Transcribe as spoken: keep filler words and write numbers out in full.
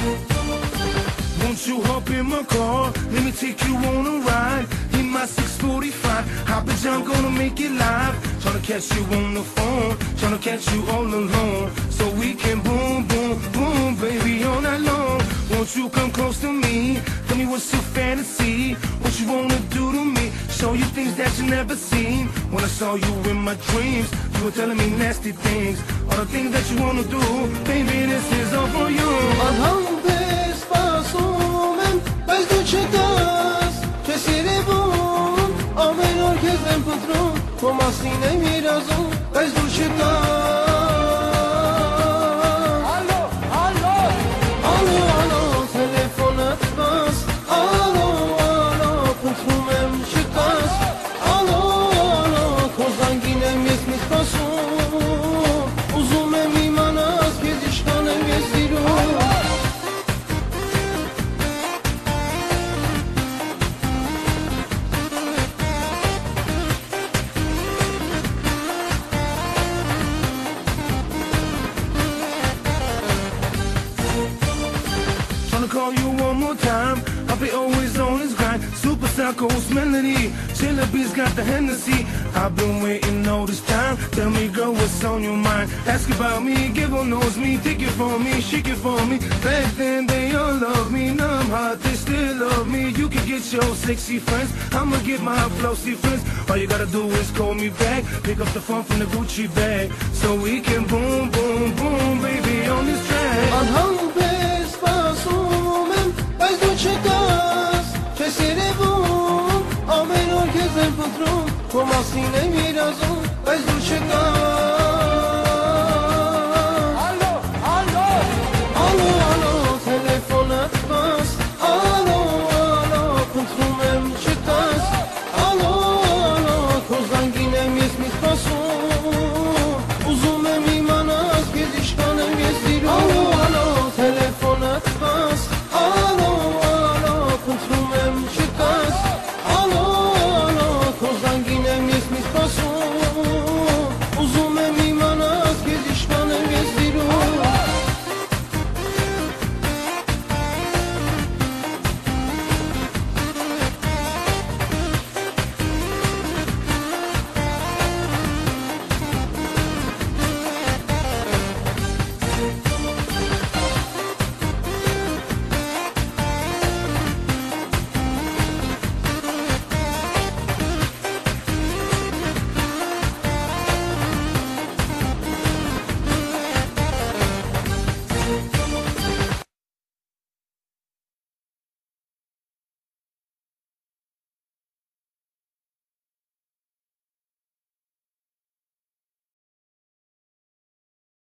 Won't you hop in my car? Let me take you on a ride. In my six forty-five, hop it, I'm gonna make it live. Tryna catch you on the phone, tryna catch you all alone, so we can boom, boom, boom, baby, all night long. Won't you come close to me? Tell me what's your fantasy, what you wanna do to me? Show you things that you never seen. When I saw you in my dreams, you were telling me nasty things, all the things that you wanna do. Baby, this is all for you. تو مسینه میرزون از دور شدن الو الو الو الو تلفنت بس الو الو پترومم شکست الو الو تو زنگینم یز میخواسون uzumem iman az gezişkanem yezirum Call you one more time, I'll be always on his grind. Super Psycho's melody, Chilla B's got the Hennessy. I've been waiting all this time. Tell me, girl, what's on your mind? Ask about me, give her knows me, take it for me, shake it for me. Back then they all loved me, now I'm hot, they still love me. You can get your sexy friends, I'ma get my flossy friends. All you gotta do is call me back, pick up the phone from the Gucci bag, so we can boom, boom, boom, baby, on this track.